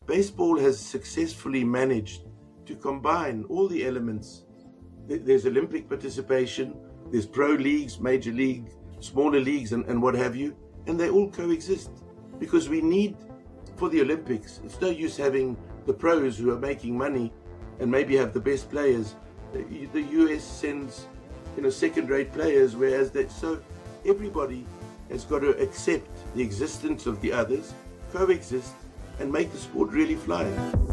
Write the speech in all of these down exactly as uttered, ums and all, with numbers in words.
baseball has successfully managed to combine all the elements. There's Olympic participation, there's pro leagues, major league, smaller leagues, and, and what have you, and they all coexist because we need, for the Olympics, it's no use having the pros who are making money and maybe have the best players. The U S sends, you know, second-rate players, whereas that, so everybody has got to accept the existence of the others, coexist, and make the sport really fly.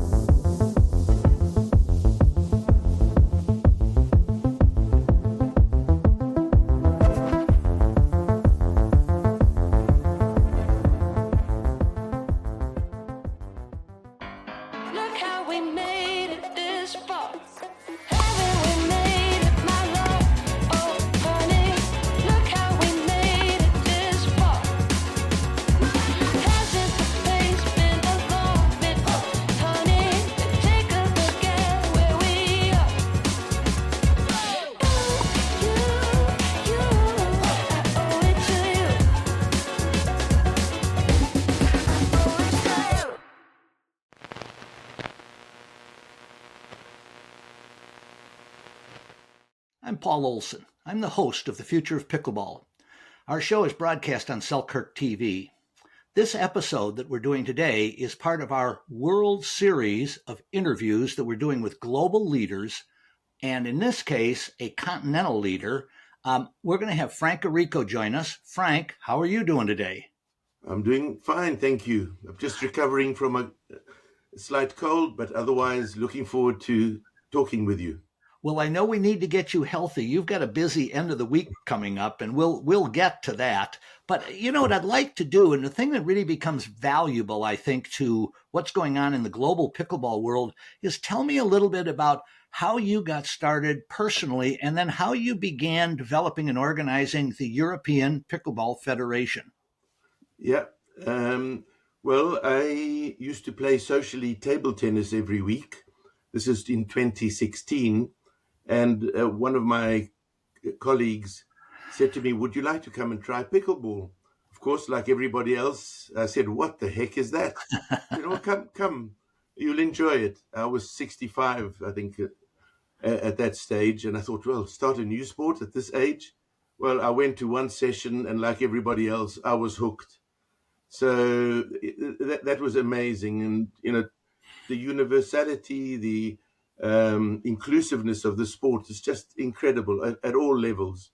I'm Paul Olson. I'm the host of The Future of Pickleball. Our show is broadcast on Selkirk T V. This episode that we're doing today is part of our World Series of interviews that we're doing with global leaders, and in this case, a continental leader. Um, we're going to have Frank Arrico join us. Frank, how are you doing today? I'm doing fine, thank you. I'm just recovering from a slight cold, but otherwise looking forward to talking with you. Well, I know we need to get you healthy. You've got a busy end of the week coming up, and we'll we'll get to that. But you know what I'd like to do, and the thing that really becomes valuable, I think, to what's going on in the global pickleball world is tell me a little bit about how you got started personally, and then how you began developing and organizing the European Pickleball Federation. Yeah. Um, well, I used to play socially table tennis every week. This is in twenty sixteen. And uh, one of my colleagues said to me, would you like to come and try pickleball? Of course, like everybody else, I said, what the heck is that? You know, come, come, you'll enjoy it. I was sixty-five, I think, uh, at that stage. And I thought, well, start a new sport at this age. Well, I went to one session, and like everybody else, I was hooked. So that, that was amazing. And, you know, the universality, the um, inclusiveness of the sport is just incredible at, at all levels.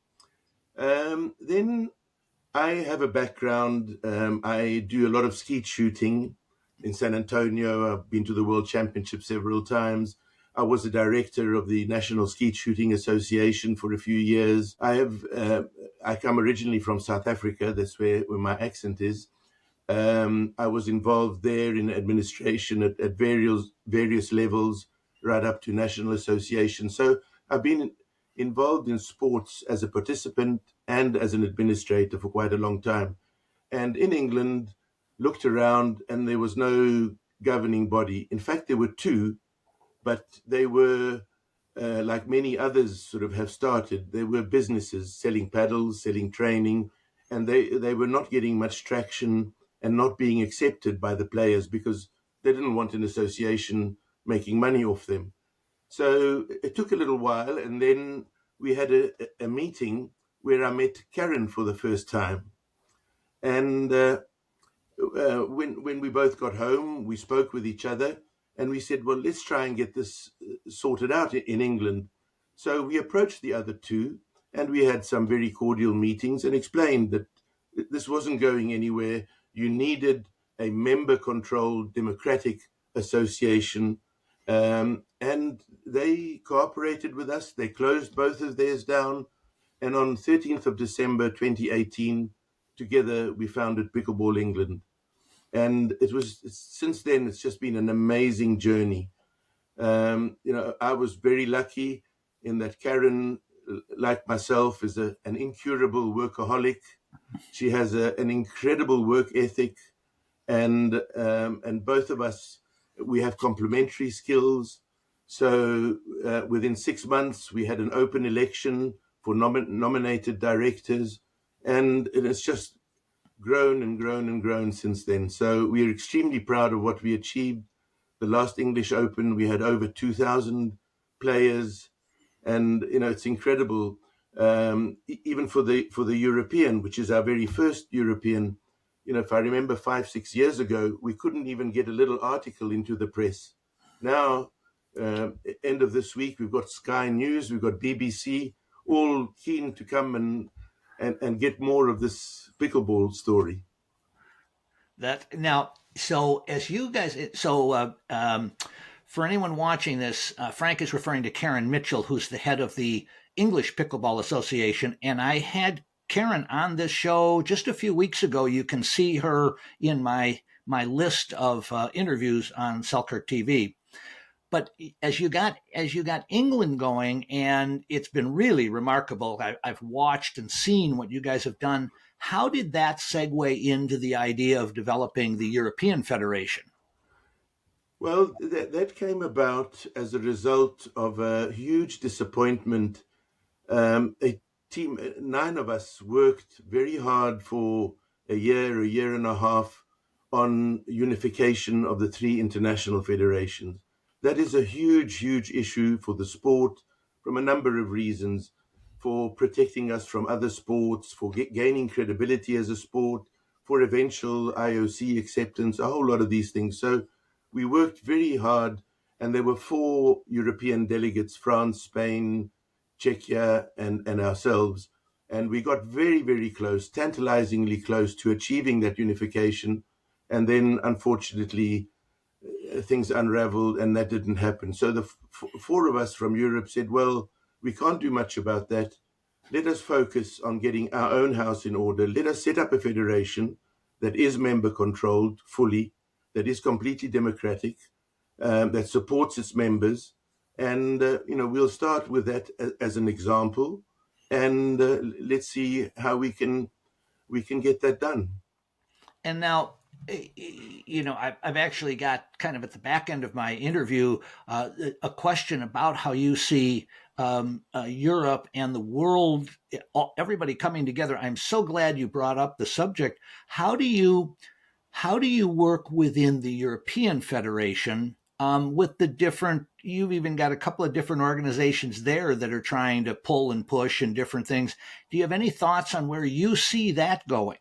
Um, then I have a background. Um, I do a lot of skeet shooting in San Antonio. I've been to the World Championship several times. I was the director of the National Skeet Shooting Association for a few years. I have. Uh, I come originally from South Africa. That's where, where my accent is. Um, I was involved there in administration at, at various various levels, right up to national association. So I've been involved in sports as a participant and as an administrator for quite a long time. And in England, looked around and there was no governing body. In fact, there were two, but they were, uh, like many others sort of have started, they were businesses selling paddles, selling training, and they, they were not getting much traction and not being accepted by the players because they didn't want an association making money off them. So it took a little while, and then we had a, a meeting where I met Karen for the first time. And uh, uh, when when we both got home, we spoke with each other, and we said, well, let's try and get this sorted out in England. So we approached the other two, and we had some very cordial meetings and explained that this wasn't going anywhere. You needed a member-controlled democratic association, um, and they cooperated with us. They closed both of theirs down, and on thirteenth of December twenty eighteen, together we founded Pickleball England. And it was, since then, it's just been an amazing journey. Um, you know, I was very lucky in that Karen, like myself, is a, an incurable workaholic. She has a, an incredible work ethic, and um, and both of us, we have complementary skills. So uh, within six months, we had an open election for nom- nominated directors, and it's just grown and grown and grown since then. So we are extremely proud of what we achieved. the last English Open, we had over two thousand players. And, you know, it's incredible. Um, e- even for the for the European, which is our very first European, you know, if I remember five, six years ago, we couldn't even get a little article into the press. Now, uh, end of this week, we've got Sky News, we've got B B C, all keen to come and and, and get more of this pickleball story. That now, so as you guys, so uh, um, for anyone watching this, uh, Frank is referring to Karen Mitchell, who's the head of the English Pickleball Association, and I had Karen on this show just a few weeks ago. You can see her in my my list of uh, interviews on Selkirk T V. But as you got as you got England going, and it's been really remarkable. I, I've watched and seen what you guys have done. How did that segue into the idea of developing the European Federation? Well, that, that came about as a result of a huge disappointment. Um, a team, nine of us worked very hard for a year, a year and a half on unification of the three international federations. That is a huge, huge issue for the sport from a number of reasons, for protecting us from other sports, for get, gaining credibility as a sport, for eventual I O C acceptance, a whole lot of these things. So we worked very hard, and there were four European delegates, France, Spain, Czechia, and, and ourselves. And we got very, very close, tantalizingly close to achieving that unification. And then, unfortunately, uh, things unraveled and that didn't happen. So the f- four of us from Europe said, well, we can't do much about that. Let us focus on getting our own house in order. Let us set up a federation that is member controlled fully, that is completely democratic, um, that supports its members. And, uh, you know, we'll start with that as, as an example. And uh, let's see how we can we can get that done. And now, you know, I've, I've actually got kind of at the back end of my interview uh, a question about how you see um, uh, Europe and the world, everybody coming together. I'm so glad you brought up the subject. How do you how do you work within the European Federation um, with the different? You've even got a couple of different organizations there that are trying to pull and push and different things. Do you have any thoughts on where you see that going?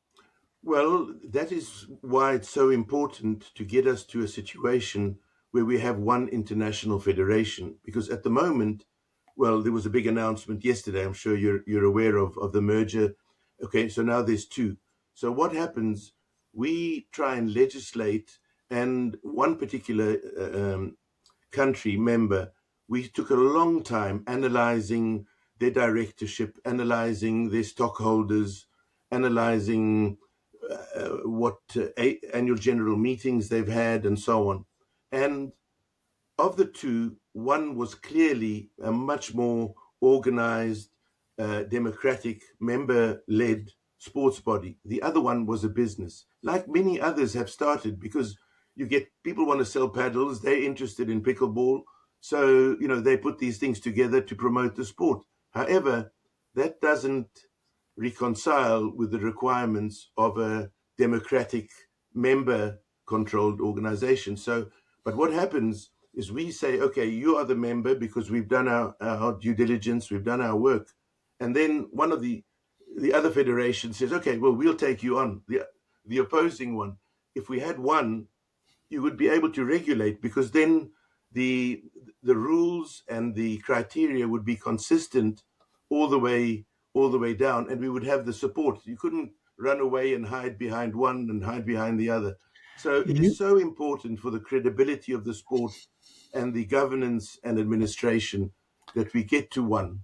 Well, that is why it's so important to get us to a situation where we have one international federation. Because at the moment, well, there was a big announcement yesterday. I'm sure you're you're aware of, of the merger. Okay, so now there's two. So what happens? We try and legislate, and one particular um, country member, we took a long time analyzing their directorship, analyzing their stockholders, analyzing Uh, what uh, a- annual general meetings they've had and so on. And of the two, one was clearly a much more organized, uh, democratic, member-led sports body. The other one was a business, like many others have started, because you get people want to sell paddles, they're interested in pickleball. So, you know, they put these things together to promote the sport. However, that doesn't reconcile with the requirements of a democratic member-controlled organization. So, but what happens is we say, okay, you are the member because we've done our, our due diligence, we've done our work. And then one of the the other federation says, okay, well, we'll take you on, the, the opposing one. If we had one, you would be able to regulate, because then the the rules and the criteria would be consistent all the way all the way down, and we would have the support. You couldn't run away and hide behind one and hide behind the other. So it is so important for the credibility of the sport and the governance and administration that we get to one.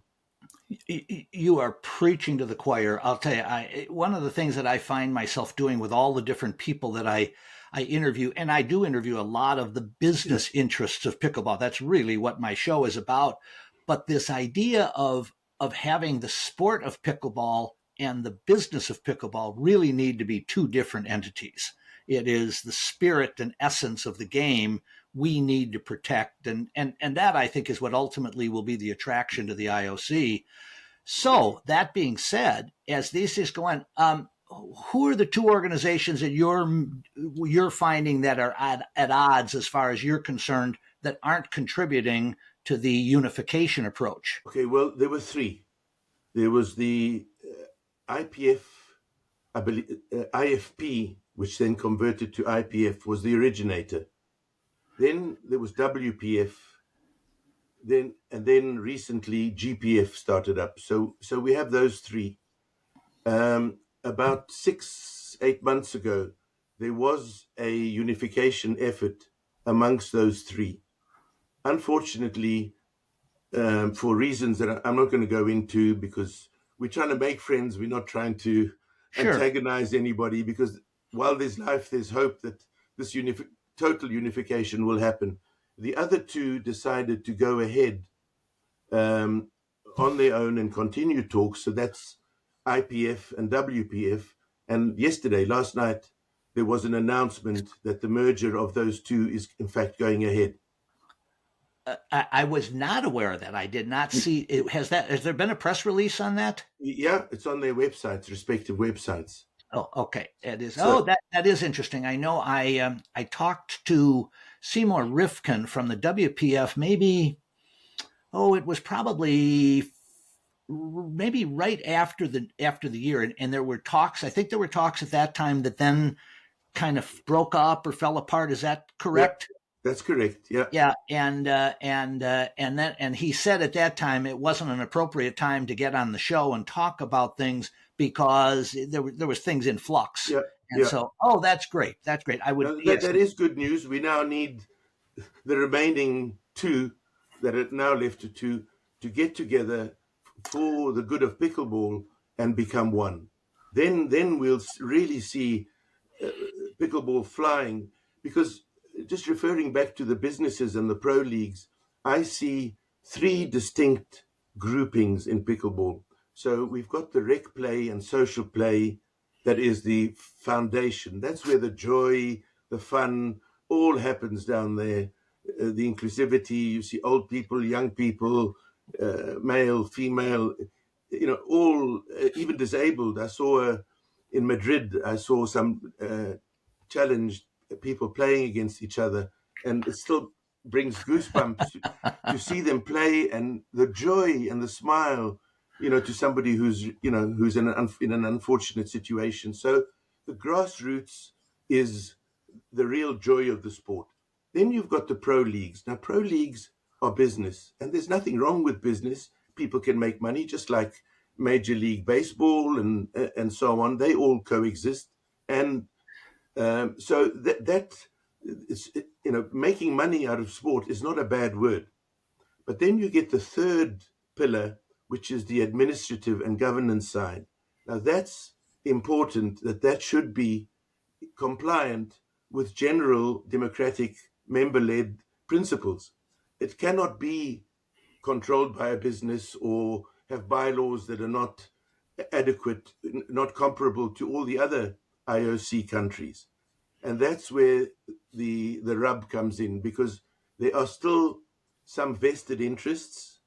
You are preaching to the choir. I'll tell you, I, one of the things that I find myself doing with all the different people that I, I interview, and I do interview a lot of the business interests of pickleball. That's really what my show is about. But this idea of, of having the sport of pickleball and the business of pickleball really need to be two different entities. It is the spirit and essence of the game we need to protect. And, and, and that, I think, is what ultimately will be the attraction to the I O C. So that being said, as these things go on, um, who are the two organizations that you're you're finding that are at, at odds as far as you're concerned that aren't contributing to the unification approach? Okay, well, there were three. There was the uh, I P F, I believe, uh, I F P, which then converted to I P F, was the originator. Then there was W P F. Then and then recently G P F started up. So so we have those three. Um, about six eight months ago, there was a unification effort amongst those three. Unfortunately, um, for reasons that I'm not going to go into, because we're trying to make friends, we're not trying to Sure. antagonize anybody. Because while there's life, there's hope that this unifi- total unification will happen. The other two decided to go ahead um, on their own and continue talks. So that's I P F and W P F. And yesterday, last night, there was an announcement that the merger of those two is in fact going ahead. Uh, I, I was not aware of that. I did not see it. Has that? Has there been a press release on that? Yeah, it's on their websites, respective websites. Oh, okay. It is. So- oh, that that is interesting. I know. I um, I talked to Seymour Rifkin from the W P F. Maybe. Oh, it was probably maybe right after the after the year, and, and there were talks. I think there were talks at that time that then kind of broke up or fell apart. Is that correct? That's correct. Yeah. Yeah, and uh, and uh, and then and he said at that time it wasn't an appropriate time to get on the show and talk about things because there were there was things in flux. Yeah. And yeah. so, oh, that's great. That's great. I would. Now, that, yes. that is good news. We now need the remaining two that are now left to two to get together for the good of pickleball and become one. Then, then we'll really see uh, pickleball flying. Because just referring back to the businesses and the pro leagues, I see three distinct groupings in pickleball. So we've got the rec play and social play. That is the foundation. That's where the joy, the fun, all happens down there. Uh, the inclusivity, you see old people, young people, uh, male, female, you know, all, uh, even disabled. I saw uh, in Madrid, I saw some uh, challenged people playing against each other, and it still brings goosebumps to, to see them play, and the joy and the smile, you know, to somebody who's, you know, who's in an, in an unfortunate situation. So the grassroots is the real joy of the sport. Then you've got the pro leagues. Now, pro leagues are business, and there's nothing wrong with business. People can make money just like Major League Baseball and and so on. They all coexist. And um, so that, that is, you know, making money out of sport is not a bad word. But then you get the third pillar, which is the administrative and governance side. Now, that's important, that that should be compliant with general democratic member-led principles. It cannot be controlled by a business or have bylaws that are not adequate, not comparable to all the other I O C countries. And that's where the the rub comes in, because there are still some vested interests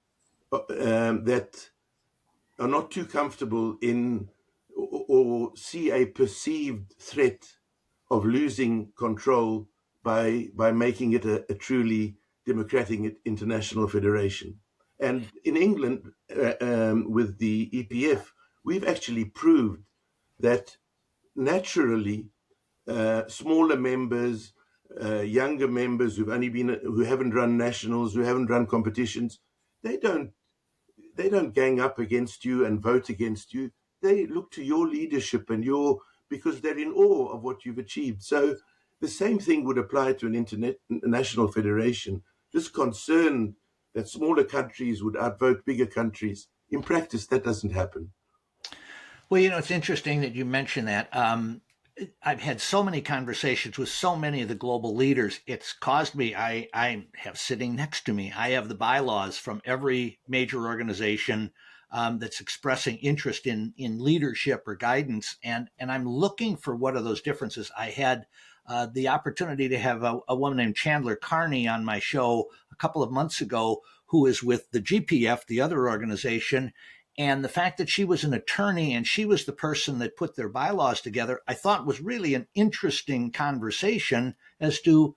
um, that are not too comfortable in or, or see a perceived threat of losing control by by making it a, a truly democratic international federation. And in England, uh, um, with the E P F, we've actually proved that naturally uh, smaller members, uh, younger members who've only been who haven't run nationals, who haven't run competitions, they don't they don't gang up against you and vote against you. They look to your leadership and your because they're in awe of what you've achieved. So the same thing would apply to an international federation. This concern that smaller countries would outvote bigger countries, in practice, that doesn't happen. Well, you know, it's interesting that you mention that. Um, I've had so many conversations with so many of the global leaders. It's caused me, I, I have sitting next to me, I have the bylaws from every major organization um, that's expressing interest in, in leadership or guidance. And, and I'm looking for what are those differences. I had uh, the opportunity to have a, a woman named Chandler Carney on my show a couple of months ago, who is with the G P F, the other organization. And the fact that she was an attorney and she was the person that put their bylaws together, I thought was really an interesting conversation as to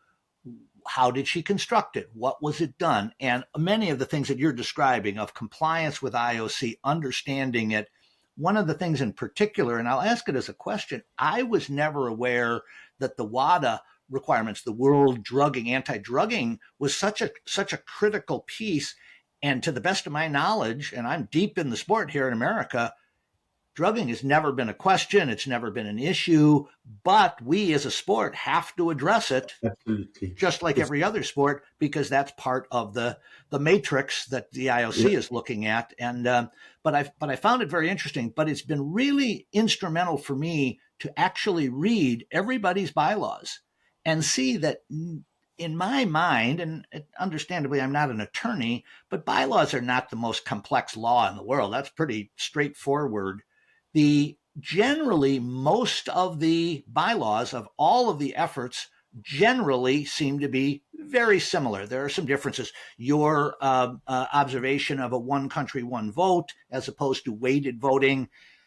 how did she construct it? What was it done? And many of the things that you're describing of compliance with I O C, understanding it, one of the things in particular, and I'll ask it as a question, I was never aware that the WADA requirements, the World Drugging, Anti-Drugging, was such a such a critical piece. And to the best of my knowledge, and I'm deep in the sport here in America, drugging has never been a question. It's never been an issue, but we as a sport have to address it. Absolutely. Just like every other sport, because that's part of the, the matrix that the I O C yeah. is looking at. And, um, but I, but I found it very interesting, but it's been really instrumental for me to actually read everybody's bylaws and see that in my mind, and understandably, I'm not an attorney, but bylaws are not the most complex law in the world. That's pretty straightforward. The generally, most of the bylaws of all of the efforts generally seem to be very similar. There are some differences. Your uh, uh, observation of a one country, one vote, as opposed to weighted voting.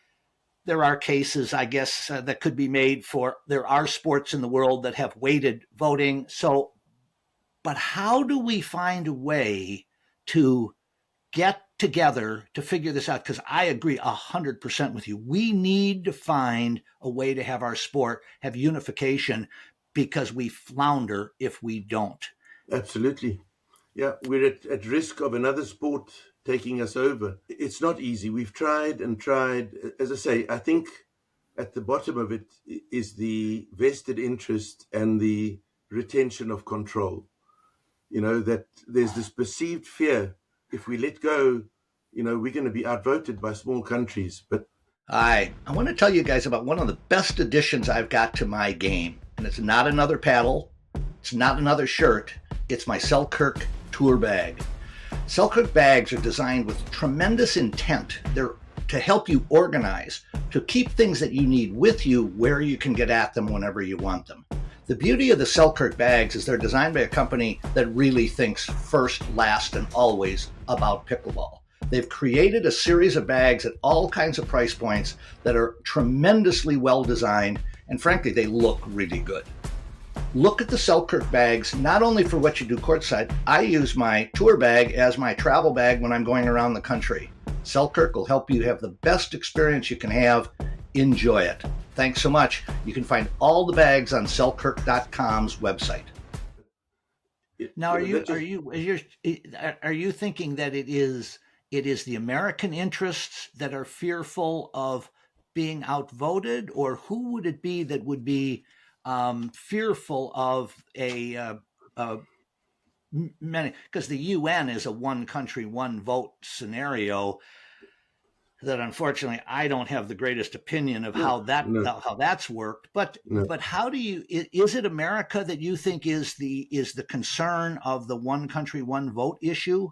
There are cases, I guess, uh, that could be made for, there are sports in the world that have weighted voting. So, but how do we find a way to get together to figure this out? Because I agree one hundred percent with you. We need to find a way to have our sport have unification, because we flounder if we don't. Absolutely. Yeah, we're at, at risk of another sport taking us over. It's not easy. We've tried and tried. As I say, I think at the bottom of it is the vested interest and the retention of control. You know, that there's this perceived fear. If we let go, you know, we're going to be outvoted by small countries. But I, I want to tell you guys about one of the best additions I've got to my game. And it's not another paddle. It's not another shirt. It's my Selkirk tour bag. Selkirk bags are designed with tremendous intent. They're to help you organize, to keep things that you need with you where you can get at them whenever you want them. The beauty of the Selkirk bags is they're designed by a company that really thinks first, last, and always about pickleball. They've created a series of bags at all kinds of price points that are tremendously well designed, and frankly, they look really good. Look at the Selkirk bags, not only for what you do courtside. I use my tour bag as my travel bag when I'm going around the country. Selkirk will help you have the best experience you can have. Enjoy it. Thanks so much. You can find all the bags on Selkirk dot com's website. Now, are you are you are you are you thinking that it is it is the American interests that are fearful of being outvoted, or who would it be that would be um, fearful of a, uh, uh, many? Because the U N is a one country, one vote scenario that unfortunately I don't have the greatest opinion of how that no. how that's worked. But no. but how do you? Is it America that you think is the is the concern of the one country, one vote issue?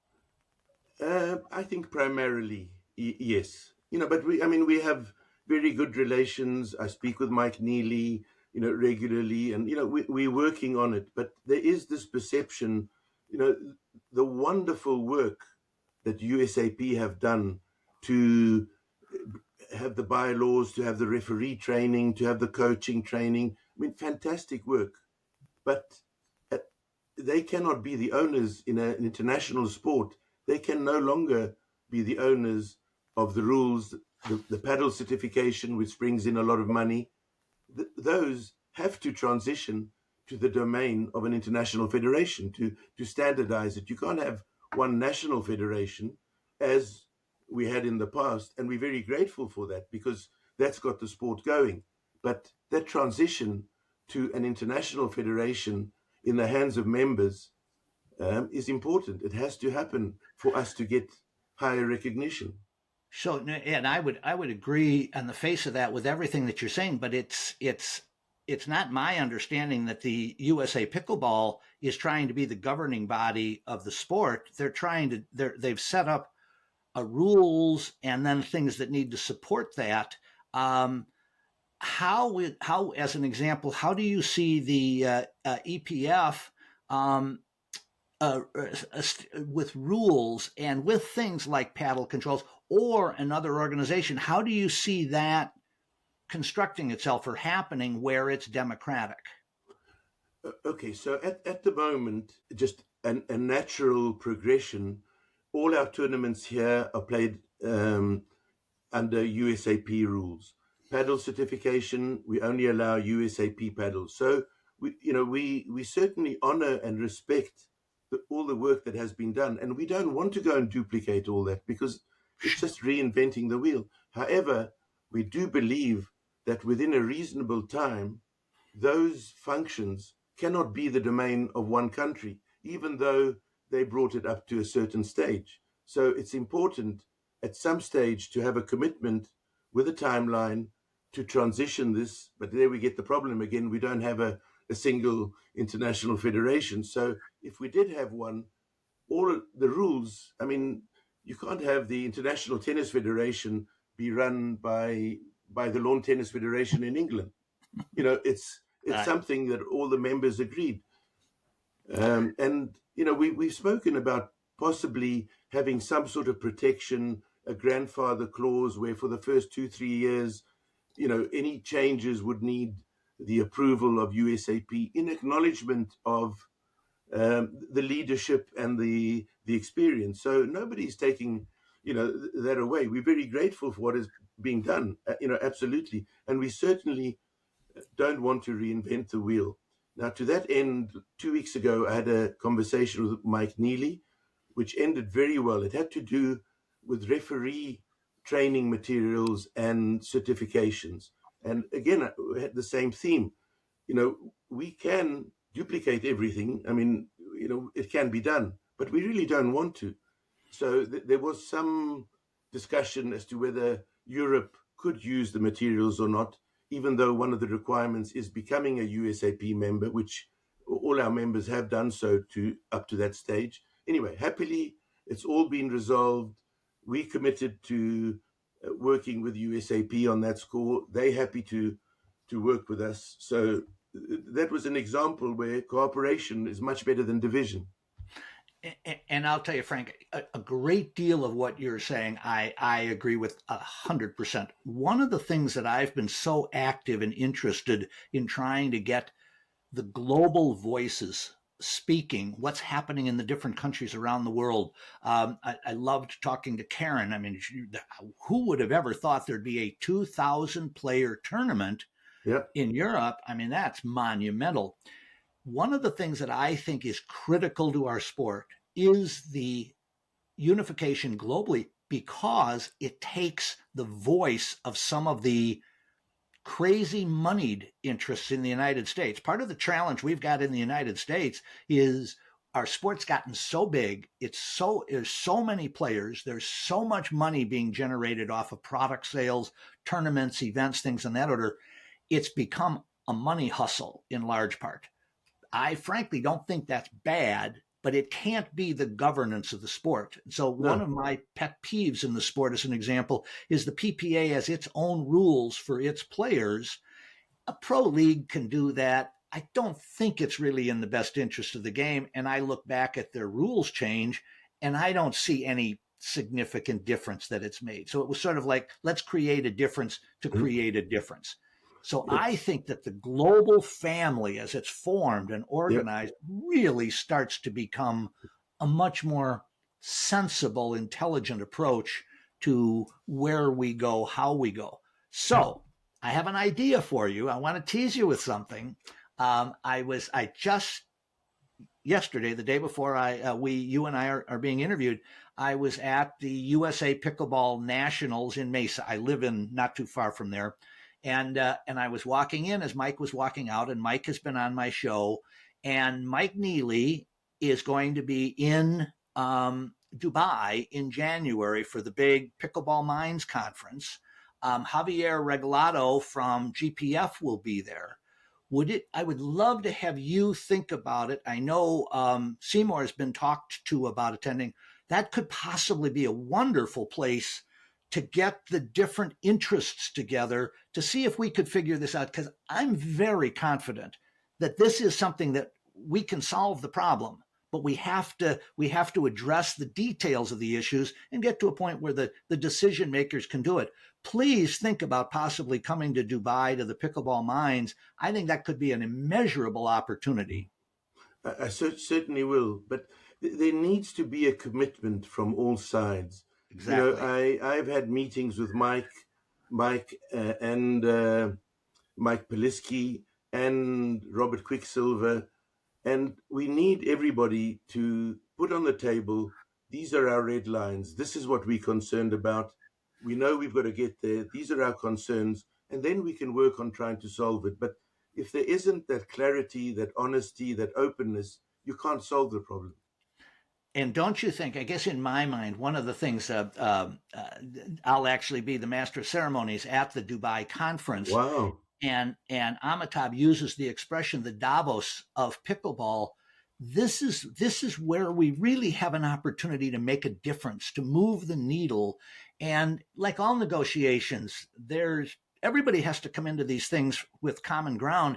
Uh, I think primarily y- yes. You know, but we I mean we have very good relations. I speak with Mike Neely, you know, regularly, and you know we, we're working on it. But there is this perception, you know, the wonderful work that U S A P have done to have the bylaws, to have the referee training, to have the coaching training. I mean, fantastic work. But uh, they cannot be the owners in a, an international sport. They can no longer be the owners of the rules, the, the paddle certification, which brings in a lot of money. Th- those have to transition to the domain of an international federation to, to standardize it. You can't have one national federation as we had in the past, and we're very grateful for that because that's got the sport going. But that transition to an international federation in the hands of members um, is important. It has to happen for us to get higher recognition. So, and I would I would agree on the face of that with everything that you're saying, but it's it's it's not my understanding that the U S A Pickleball is trying to be the governing body of the sport. They're trying to they're they've set up Uh, rules and then things that need to support that. Um, how, how, as an example, how do you see the uh, uh, E P F um, uh, uh, with rules and with things like paddle controls, or another organization? How do you see that constructing itself or happening where it's democratic? Okay, so at, at the moment, just an, a natural progression. All our tournaments here are played um, under U S A P rules. Paddle certification, we only allow U S A P paddles. So we, you know, we we certainly honor and respect the, all the work that has been done, and we don't want to go and duplicate all that because it's just reinventing the wheel. However, we do believe that within a reasonable time, those functions cannot be the domain of one country, even though they brought it up to a certain stage. So it's important at some stage to have a commitment with a timeline to transition this. But there we get the problem again. We don't have a, a single international federation. So if we did have one, all the rules, I mean, you can't have the International Tennis Federation be run by by the Lawn Tennis Federation in England. You know, it's it's Right. something that all the members agreed. Um, and, you know, we, we've spoken about possibly having some sort of protection, a grandfather clause where for the first two, three years, you know, any changes would need the approval of U S A P in acknowledgement of um, the leadership and the the experience. So nobody's taking, you know, th- that away. We're very grateful for what is being done, uh, you know, absolutely. And we certainly don't want to reinvent the wheel. Now, to that end, two weeks ago, I had a conversation with Mike Neely, which ended very well. It had to do with referee training materials and certifications. And again, we had the same theme. You know, we can duplicate everything. I mean, you know, it can be done, but we really don't want to. So th- there was some discussion as to whether Europe could use the materials or not, even though one of the requirements is becoming a U S A P member, which all our members have done so to up to that stage. Anyway, happily, it's all been resolved. We committed to uh, working with U S A P on that score. They happy to to work with us. So uh, that was an example where cooperation is much better than division. And I'll tell you, Frank, a, a great deal of what you're saying, I, I agree with a hundred percent. One of the things that I've been so active and interested in trying to get the global voices speaking, what's happening in the different countries around the world. Um, I, I loved talking to Karen. I mean, she, who would have ever thought there'd be a two thousand player tournament Yeah. in Europe? I mean, that's monumental. One of the things that I think is critical to our sport is the unification globally, because it takes the voice of some of the crazy moneyed interests in the United States. Part of the challenge we've got in the United States is our sport's gotten so big. It's so, there's so many players. There's so much money being generated off of product sales, tournaments, events, things in that order. It's become a money hustle in large part. I frankly don't think that's bad, but it can't be the governance of the sport. So one No. of my pet peeves in the sport, as an example, is the P P A has its own rules for its players. A pro league can do that. I don't think it's really in the best interest of the game. And I look back at their rules change, and I don't see any significant difference that it's made. So it was sort of like, let's create a difference to Mhm. create a difference. So Yep. I think that the global family, as it's formed and Yep. organized, really starts to become a much more sensible, intelligent approach to where we go, how we go. So I have an idea for you. I want to tease you with something. Um, I was, I just yesterday, the day before I, uh, we, you and I are, are being interviewed, I was at the U S A Pickleball Nationals in Mesa. I live in not too far from there. And, uh, and I was walking in as Mike was walking out, and Mike has been on my show, and Mike Neely is going to be in, um, Dubai in January for the big Pickleball Minds conference. Um, Javier Regalado from G P F will be there. Would it? I would love to have you think about it. I know um, Seymour has been talked to about attending. That could possibly be a wonderful place to get the different interests together to see if we could figure this out. Because I'm very confident that this is something that we can solve the problem. but we have to we have to address the details of the issues and get to a point where the, the decision makers can do it. Please think about possibly coming to Dubai to the Pickleball Minds. I think that could be an immeasurable opportunity. I, I certainly will, but th- there needs to be a commitment from all sides. Exactly. You know, I, I've had meetings with Mike, Mike uh, and uh, Mike Polisky and Robert Quicksilver, and we need everybody to put on the table, these are our red lines. This is what we're concerned about. We know we've got to get there. These are our concerns, and then we can work on trying to solve it. But if there isn't that clarity, that honesty, that openness, you can't solve the problem. And don't you think, I guess in my mind, one of the things, uh, uh, uh, I'll actually be the master of ceremonies at the Dubai conference. Wow. And, and Amitabh uses the expression, the Davos of pickleball. This is, this is where we really have an opportunity to make a difference, to move the needle. And like all negotiations, there's, everybody has to come into these things with common ground.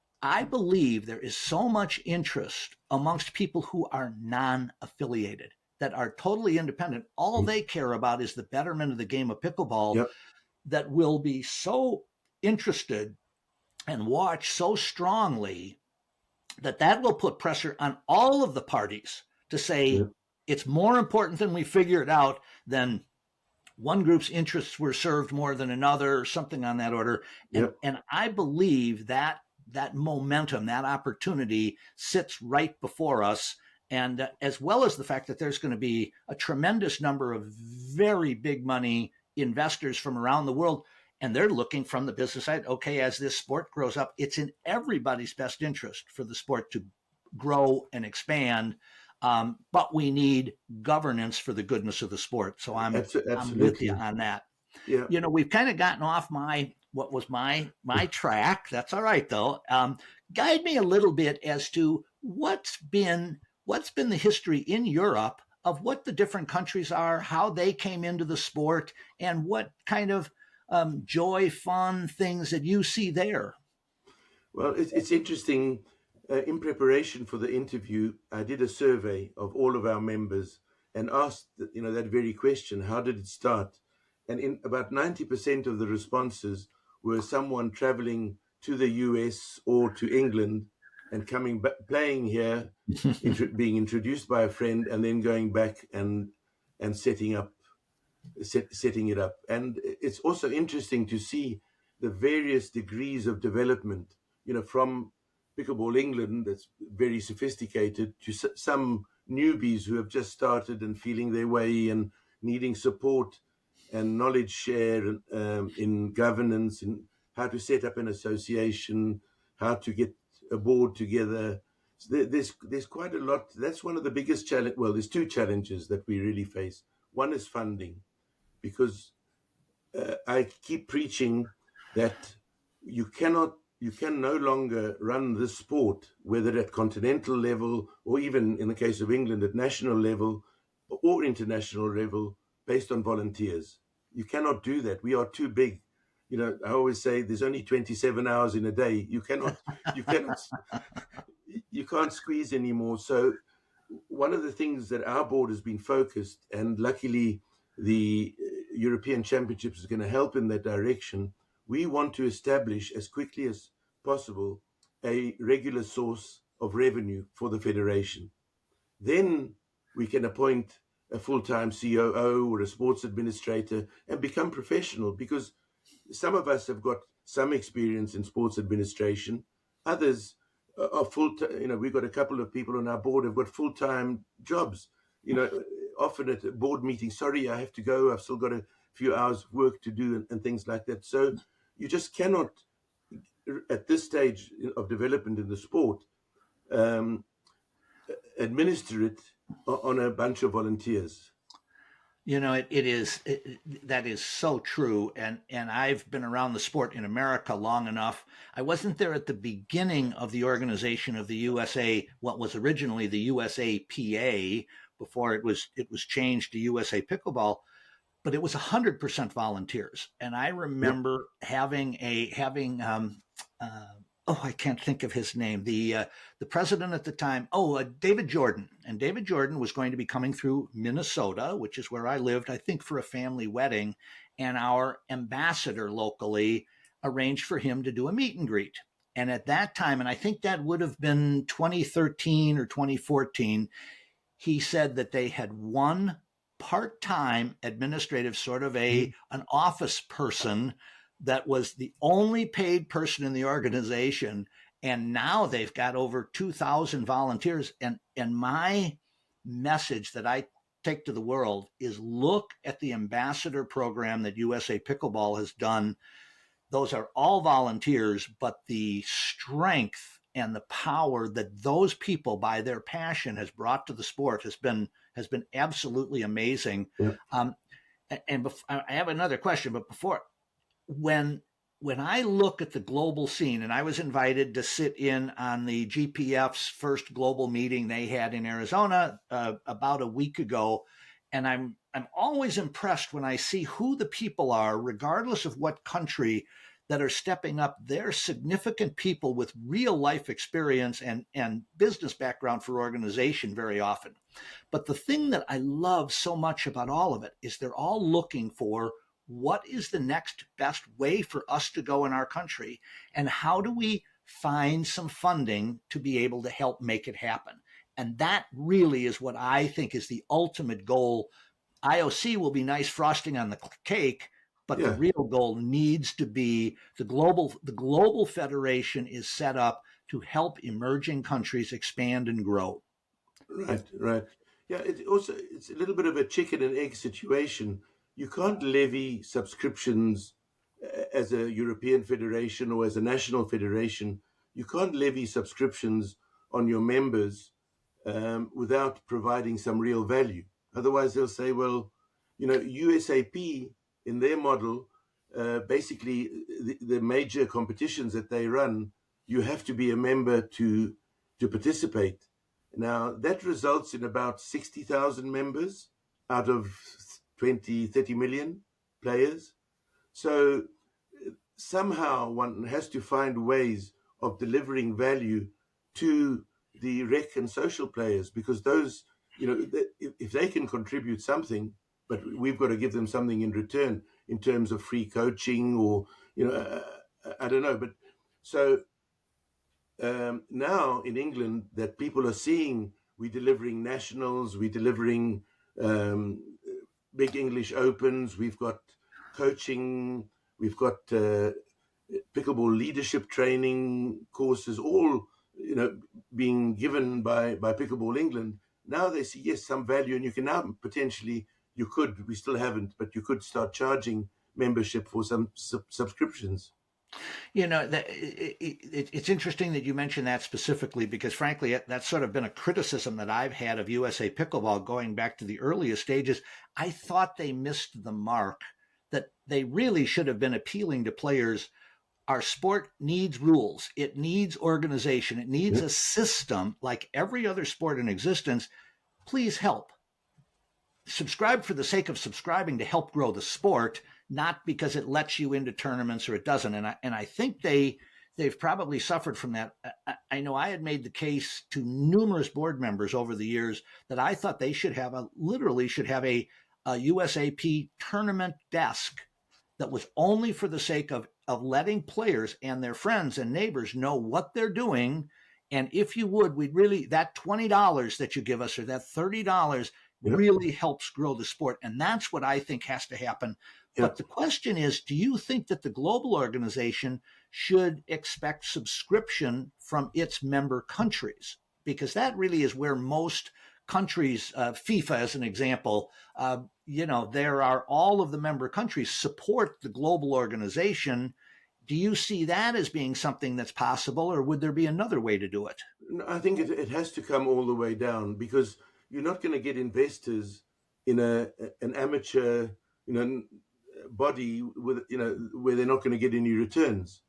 I believe there is so much interest amongst people who are non-affiliated, that are totally independent. All they care about is the betterment of the game of pickleball, Yep. that will be so interested and watch so strongly that that will put pressure on all of the parties to say, Yep. it's more important than we figured out, than one group's interests were served more than another, or something on that order. And, Yep. and I believe that that momentum, that opportunity sits right before us. And uh, as well as the fact that there's going to be a tremendous number of very big money investors from around the world, and they're looking from the business side. Okay, as this sport grows up, it's in everybody's best interest for the sport to grow and expand. Um, but we need governance for the goodness of the sport. So I'm, Absolutely. I'm with you on that. Yeah. You know, we've kind of gotten off my, what was my, my track. That's all right though. Um, guide me a little bit as to what's been, what's been the history in Europe of what the different countries are, how they came into the sport, and what kind of um, joy, fun things that you see there. Well, it's, it's interesting. Uh, in preparation for the interview, I did a survey of all of our members and asked, you know, that very question: how did it start? And in about ninety percent of the responses were someone traveling to the U S or to England and coming back, playing here, intro- being introduced by a friend, and then going back and and setting up, set, setting it up. And it's also interesting to see the various degrees of development, you know, from Pickleball England, that's very sophisticated, to s- some newbies who have just started and feeling their way and needing support and knowledge share um, in governance, in how to set up an association, how to get a board together. So there, there's there's quite a lot. That's one of the biggest challenge. Well, there's two challenges that we really face. One is funding, because uh, I keep preaching that you cannot, you can no longer run this sport, whether at continental level or even in the case of England at national level or international level, based on volunteers. You cannot do that. We are too big. You know, I always say there's only twenty-seven hours in a day. You cannot, you cannot, you can't squeeze anymore. So one of the things that our board has been focused, and luckily the European Championships is going to help in that direction. We want to establish as quickly as possible a regular source of revenue for the federation. Then we can appoint a full-time C O O or a sports administrator and become professional, because some of us have got some experience in sports administration. Others are full time. You know, we've got a couple of people on our board who've got full-time jobs. You know, often at a board meeting, sorry, I have to go. I've still got a few hours of work to do, and, and things like that. So you just cannot, at this stage of development in the sport, um, administer it on a bunch of volunteers. You know, it, it is, it, that is so true. And, and I've been around the sport in America long enough. I wasn't there at the beginning of the organization of the U S A, what was originally the U S A P A, before it was, it was changed to U S A Pickleball, but it was a hundred percent volunteers. And I remember yep. having a, having um, uh, oh, I can't think of his name. The uh, the president at the time, oh, uh, David Jordan. And David Jordan was going to be coming through Minnesota, which is where I lived, I think, for a family wedding. And our ambassador locally arranged for him to do a meet and greet. And at that time, and I think that would have been twenty thirteen or twenty fourteen, he said that they had one part-time administrative, sort of a an office person that was the only paid person in the organization. And now they've got over two thousand volunteers. And, and my message that I take to the world is look at the ambassador program that U S A Pickleball has done. Those are all volunteers, but the strength and the power that those people by their passion has brought to the sport has been, has been absolutely amazing. Yeah. Um, and bef- I have another question, but before, When when I look at the global scene, and I was invited to sit in on the G P F's first global meeting they had in Arizona uh, about a week ago, and I'm I'm always impressed when I see who the people are, regardless of what country, that are stepping up. They're significant people with real life experience and, and business background for organization very often. But the thing that I love so much about all of it is they're all looking for what is the next best way for us to go in our country, and how do we find some funding to be able to help make it happen? And that really is what I think is the ultimate goal. I O C will be nice frosting on the cake, but yeah. the real goal needs to be the global, the global federation is set up to help emerging countries expand and grow. Right, right. Yeah, it also, it's a little bit of a chicken and egg situation. You can't levy subscriptions as a European federation or as a national federation. You can't levy subscriptions on your members um, without providing some real value. Otherwise, they'll say, well, you know, U S A P in their model, uh, basically the, the major competitions that they run, you have to be a member to to participate. Now, that results in about sixty thousand members out of twenty, thirty million players. So somehow one has to find ways of delivering value to the rec and social players, because those, you know, if they can contribute something, but we've got to give them something in return in terms of free coaching or, you know, uh, I don't know. But so um, now in England that people are seeing, we're delivering nationals, we're delivering um, big English Opens, we've got coaching, we've got uh, pickleball leadership training courses, all, you know, being given by, by Pickleball England. Now they see, yes, some value, and you can now potentially, you could, we still haven't, but you could start charging membership for some sub- subscriptions. You know, that, it, it, it's interesting that you mentioned that specifically, because frankly, that's sort of been a criticism that I've had of U S A Pickleball going back to the earliest stages. I thought they missed the mark, that they really should have been appealing to players. Our sport needs rules. It needs organization. It needs a system like every other sport in existence. Please help. Subscribe for the sake of subscribing to help grow the sport, not because it lets you into tournaments or it doesn't. And I, and I think they, they've probably suffered from that. I, I know I had made the case to numerous board members over the years that I thought they should have a, literally should have a, a U S A P tournament desk that was only for the sake of, of letting players and their friends and neighbors know what they're doing. And if you would, we'd really, that twenty dollars that you give us or that thirty dollars yep. really helps grow the sport. And that's what I think has to happen. Yep. But the question is, do you think that the global organization should expect subscription from its member countries? Because that really is where most countries, uh, FIFA as an example, uh, you know, there are all of the member countries support the global organization. Do you see that as being something that's possible, or would there be another way to do it? I think it, it has to come all the way down, because you're not going to get investors in a an amateur, you know, body with, you know, where they're not going to get any returns.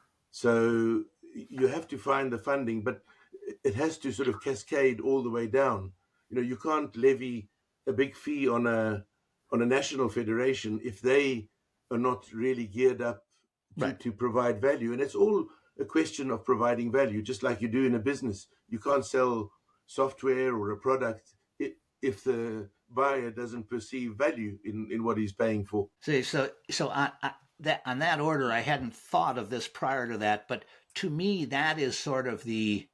So you have to find the funding, but it has to sort of cascade all the way down. You know, you can't levy a big fee on a on a national federation if they are not really geared up to, right. to provide value. And it's all a question of providing value, just like you do in a business. You can't sell software or a product if the buyer doesn't perceive value in, in what he's paying for. See, so so on, on that on that order, I hadn't thought of this prior to that, but to me, that is sort of the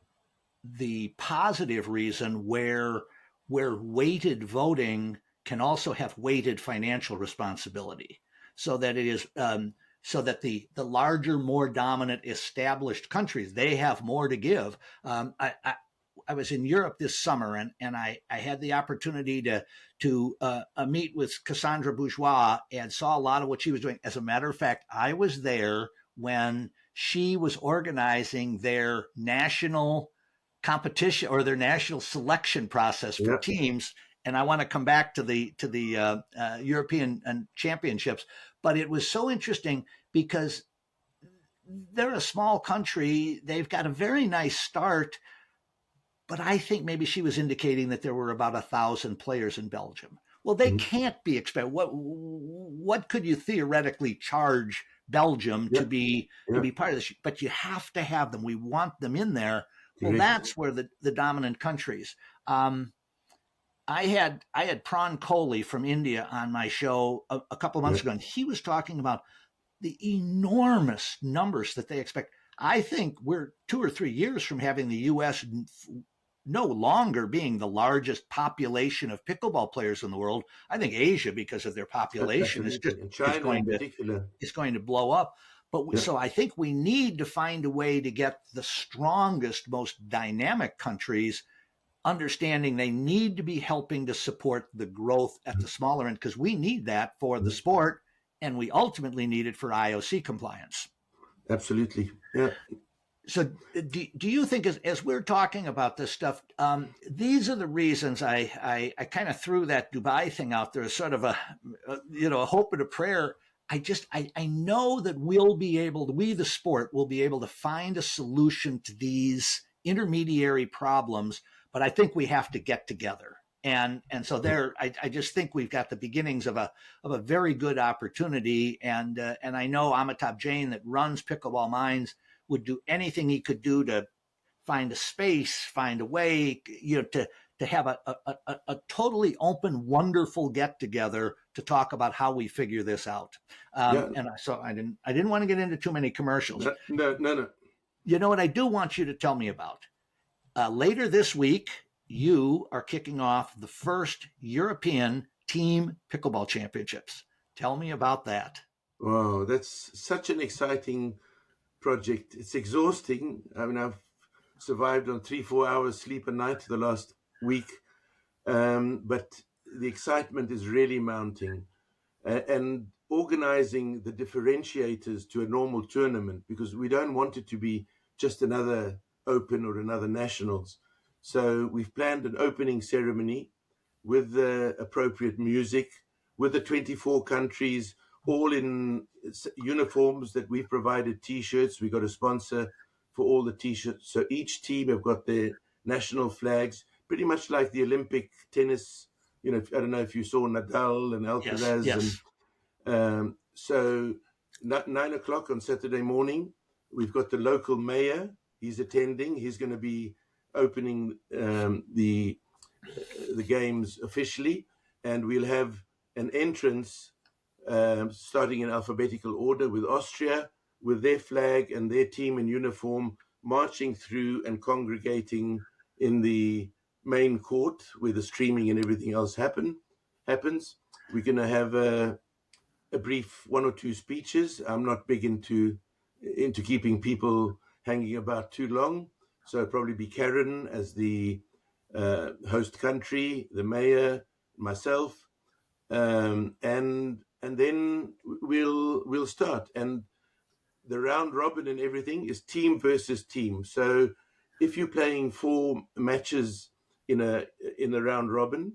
the positive reason where where weighted voting can also have weighted financial responsibility, so that it is um, so that the the larger, more dominant, established countries, they have more to give. Um, I, I I was in Europe this summer, and and I I had the opportunity to to uh, uh, meet with Cassandra Bourgeois and saw a lot of what she was doing. As a matter of fact, I was there when she was organizing their national competition or their national selection process for Yep. teams. And I want to come back to the to the uh, uh, European uh, championships, but it was so interesting because they're a small country. They've got a very nice start, but I think maybe she was indicating that there were about a thousand players in Belgium. Well, they Mhm. can't be expected. What what could you theoretically charge Belgium to Yep. be to Yep. be part of this? But you have to have them. We want them in there. Well, Correct. that's where the, the dominant countries. Um, I had I had Pran Kohli from India on my show a, a couple of months Yep. ago, and he was talking about the enormous numbers that they expect. I think we're two or three years from having the U S no longer being the largest population of pickleball players in the world. I think Asia, because of their population, is just Absolutely. In is China going in to particular. is going to blow up. But we, Yeah. so I think we need to find a way to get the strongest, most dynamic countries understanding they need to be helping to support the growth at the smaller end, because we need that for the sport, and we ultimately need it for I O C compliance. Absolutely. Yeah. So do, do you think, as, as we're talking about this stuff, um, these are the reasons I, I, I kind of threw that Dubai thing out there as sort of a, a, you know, a hope and a prayer. I just, I, I know that we'll be able to, we, the sport, will be able to find a solution to these intermediary problems, but I think we have to get together. And, and so there, I, I just think we've got the beginnings of a, of a very good opportunity. And, uh, and I know Amitabh Jain, that runs Pickleball Minds, would do anything he could do to find a space, find a way, you know, to, to have a, a, a, a totally open, wonderful get together to talk about how we figure this out. Um, Yeah. and so I didn't, I didn't want to get into too many commercials. No, no, no, no. You know what I do want you to tell me about? Uh, later this week, you are kicking off the first European Team Pickleball Championships. Tell me about that. Wow, that's such an exciting project. It's exhausting. I mean, I've survived on three, four hours sleep a night the last week, um, but the excitement is really mounting. Uh, and organizing the differentiators to a normal tournament, because we don't want it to be just another Open or another Nationals. So we've planned an opening ceremony with the appropriate music, with the twenty-four countries, all in uniforms that we've provided T-shirts. We got a sponsor for all the T-shirts. So each team have got their national flags, pretty much like the Olympic tennis. You know, I don't know if you saw Nadal and Alcaraz. Yes, yes. And um, so nine o'clock on Saturday morning, we've got the local mayor. He's attending. He's going to be opening um, the the games officially, and we'll have an entrance um, starting in alphabetical order with Austria, with their flag and their team in uniform, marching through and congregating in the main court where the streaming and everything else happen happens. We're going to have a, a brief one or two speeches. I'm not big into into keeping people hanging about too long, so it'll probably be Karen as the uh, host country, the mayor, myself, um, and and then we'll we'll start. And the round robin and everything is team versus team. So if you're playing four matches in a in a round robin,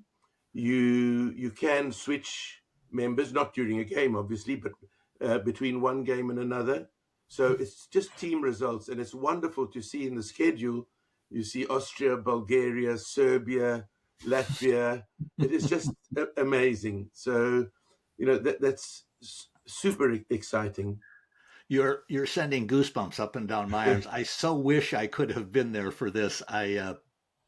you you can switch members, not during a game, obviously, but uh, between one game and another. So it's just team results, and it's wonderful to see in the schedule. You see Austria, Bulgaria, Serbia, Latvia. It is just amazing. So, you know, that, that's super exciting. You're you're sending goosebumps up and down my arms. I so wish I could have been there for this. I uh,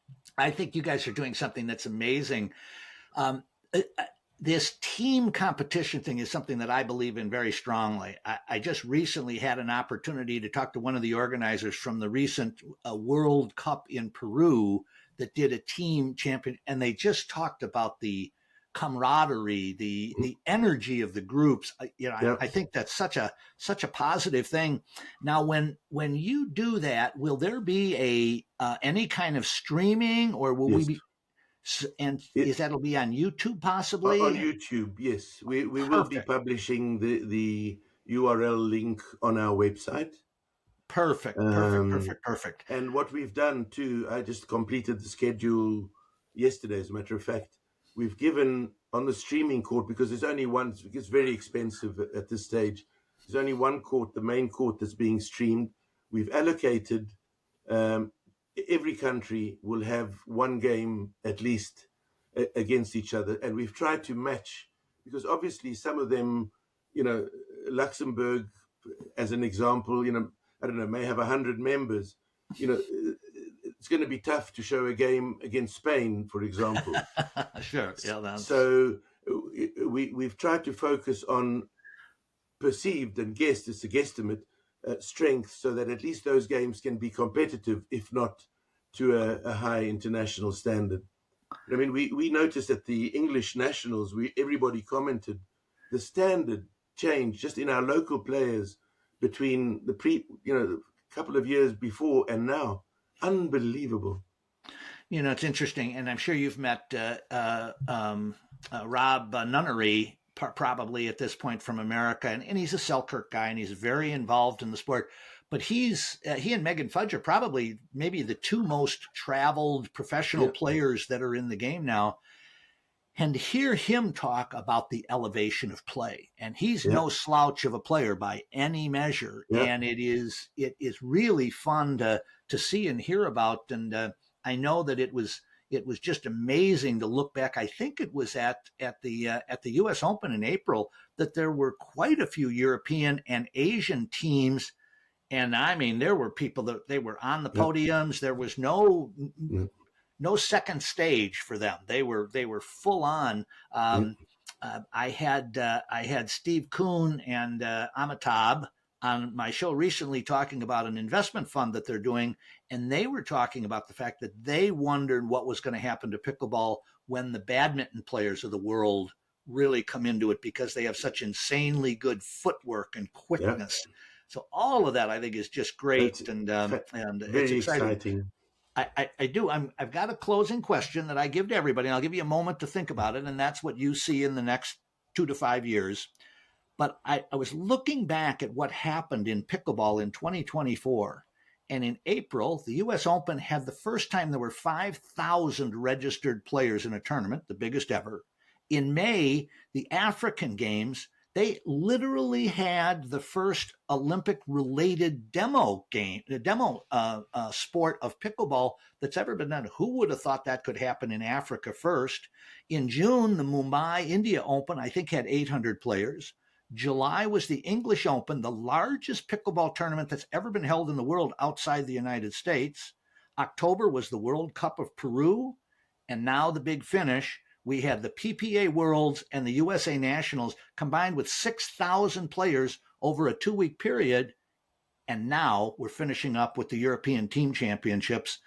I think you guys are doing something that's amazing. Um, uh, this team competition thing is something that I believe in very strongly. I, I just recently had an opportunity to talk to one of the organizers from the recent uh, World Cup in Peru that did a team champion, and they just talked about the camaraderie, the the energy of the groups. You know, Yep. I, I think that's such a such a positive thing. Now, when when you do that, will there be a uh, any kind of streaming, or will we Yes. be? And It, is that'll be on YouTube on possibly? YouTube, yes. We, we will be Perfect, publishing the, the U R L link on our website. perfect, perfect, Um, perfect, perfect. and what we've done too, I just completed the schedule yesterday, as a matter of fact. We've given on the streaming court, because there's only one, it's very expensive at, at this stage. There's only one court, the main court, that's being streamed. We've allocated, um, every country will have one game at least a, against each other. And we've tried to match, because obviously some of them, you know, Luxembourg, as an example, you know, I don't know, may have one hundred members. You know, it's going to be tough to show a game against Spain, for example. Sure, yeah, that's So we, we've tried to focus on perceived and guessed, it's a guesstimate, uh, strength, so that at least those games can be competitive, if not to a, a high international standard. I mean, we, we noticed at the English nationals, we everybody commented the standard change just in our local players between the pre, you know, a couple of years before and now. Unbelievable. you know it's interesting, and I'm sure you've met uh, uh, um, uh, Rob uh, Nunnery, p- probably at this point from America, and, and he's a Selkirk guy, and he's very involved in the sport. But he's uh, he and Megan Fudge are probably maybe the two most traveled professional Yeah, players that are in the game now. And hear him talk about the elevation of play, and he's yeah, no slouch of a player by any measure, yeah. and it is it is really fun to to see and hear about. And uh, I know that it was it was just amazing to look back. I think it was at at the uh, at the U S Open in April that there were quite a few European and Asian teams, and I mean there were people that they were on the Yeah. podiums. There was no Yeah. no second stage for them. They were they were full on. Um, uh, I had uh, I had Steve Kuhn and uh, Amitabh on my show recently talking about an investment fund that they're doing, and they were talking about the fact that they wondered what was going to happen to pickleball when the badminton players of the world really come into it, because they have such insanely good footwork and Yeah. quickness. So all of that I think is just That's great, and um, fa- and it's very exciting. exciting. I, I, I do. I'm, I've got a closing question that I give to everybody, and I'll give you a moment to think about it, and that's what you see in the next two to five years. But I, I was looking back at what happened in pickleball in twenty twenty-four, and in April, the U S Open had the first time there were five thousand registered players in a tournament, the biggest ever. In May, the African Games, they literally had the first Olympic-related demo game, the demo uh, uh, sport of pickleball that's ever been done. Who would have thought that could happen in Africa first? In June, the Mumbai India Open, I think, had eight hundred players. July was the English Open, the largest pickleball tournament that's ever been held in the world outside the United States. October was the World Cup of Peru, and now the big finish. We had the P P A Worlds and the U S A Nationals combined with six thousand players over a two-week period. And now we're finishing up with the European Team Championships.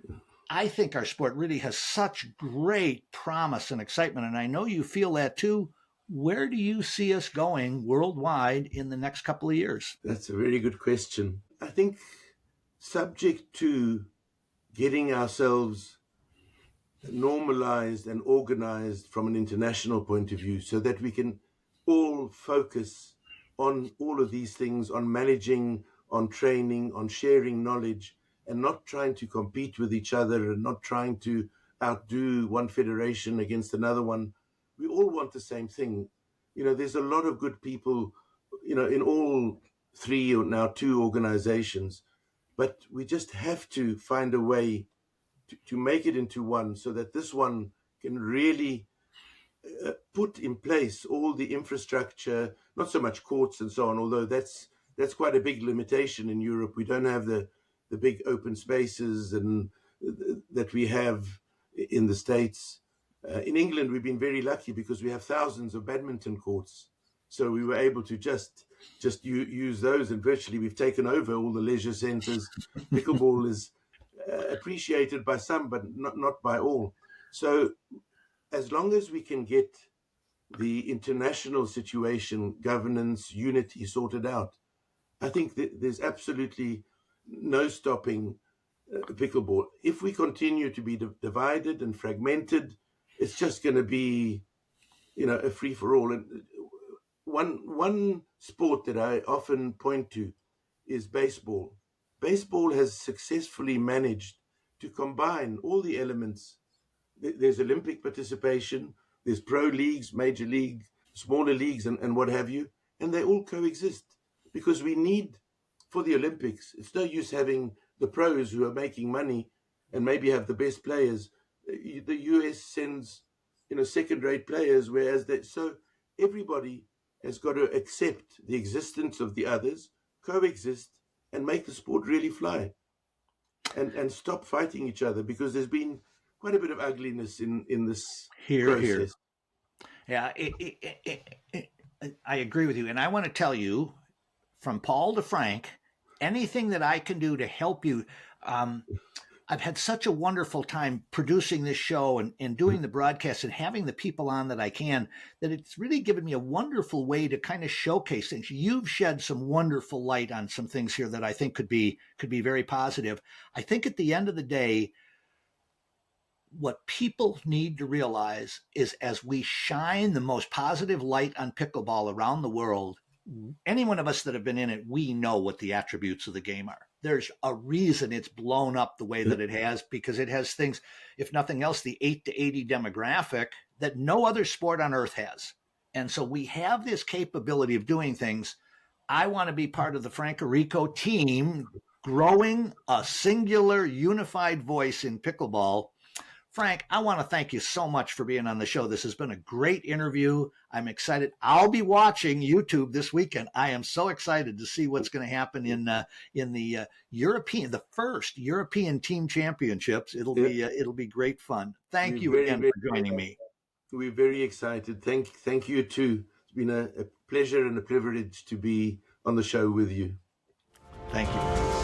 I think our sport really has such great promise and excitement, and I know you feel that too. Where do you see us going worldwide in the next couple of years? That's a very good question. I think subject to getting ourselves normalized and organized from an international point of view, so that we can all focus on all of these things, on managing, on training, on sharing knowledge, and not trying to compete with each other and not trying to outdo one federation against another one. We all want the same thing. You know, there's a lot of good people, you know, in all three or now two organizations, but we just have to find a way to, to make it into one, so that this one can really uh, put in place all the infrastructure, not so much courts and so on, although that's that's quite a big limitation in Europe. We don't have the, the big open spaces and that we have in the States. Uh, in England, we've been very lucky because we have thousands of badminton courts. So we were able to just just u- use those, and virtually we've taken over all the leisure centres. Pickleball is uh, appreciated by some, but not, not by all. So as long as we can get the international situation, governance, unity sorted out, I think that there's absolutely no stopping uh, pickleball. If we continue to be d- divided and fragmented, it's just going to be, you know, a free for all. And one one sport that I often point to is baseball. Baseball has successfully managed to combine all the elements. There's Olympic participation, there's pro leagues, major league, smaller leagues, and, and what have you, and they all coexist because we need, for the Olympics, it's no use having the pros who are making money and maybe have the best players. The U S sends, you know, second-rate players, whereas they, so everybody has got to accept the existence of the others, coexist, and make the sport really fly, and and stop fighting each other, because there's been quite a bit of ugliness in in this Here, process. here. Yeah, it, it, it, it, I agree with you, and I want to tell you, from Paul to Frank, anything that I can do to help you. Um, I've had such a wonderful time producing this show and, and doing the broadcast and having the people on that I can, that it's really given me a wonderful way to kind of showcase things. You've shed some wonderful light on some things here that I think could be could be very positive. I think at the end of the day, what people need to realize is, as we shine the most positive light on pickleball around the world, any one of us that have been in it, we know what the attributes of the game are. There's a reason it's blown up the way that it has, because it has things, if nothing else, the eight to eighty demographic that no other sport on earth has. And so we have this capability of doing things. I want to be part of the Franco Rico team, growing a singular, unified voice in pickleball. Frank, I want to thank you so much for being on the show. This has been a great interview. I'm excited. I'll be watching YouTube this weekend. I am so excited to see what's going to happen in uh, in the uh, European, the first European Team Championships. It'll be uh, it'll be great fun. Thank We're you very, again very, for joining me. We're very excited. Thank thank you too. It's been a, a pleasure and a privilege to be on the show with you. Thank you.